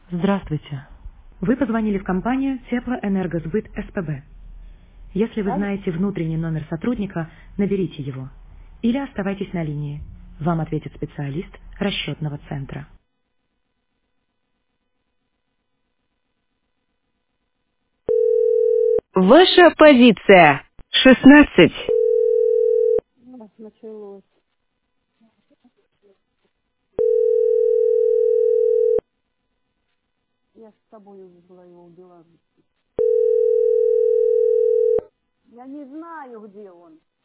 Здравствуйте. Вы позвонили в компанию Теплоэнергосбыт СПБ. Если вы Алло. знаете внутренний номер сотрудника, наберите его. Или оставайтесь на линии. Вам ответит специалист расчетного центра. Ваша позиция. 16. Началось. Я с тобой уже была его убила. Я не знаю, где он.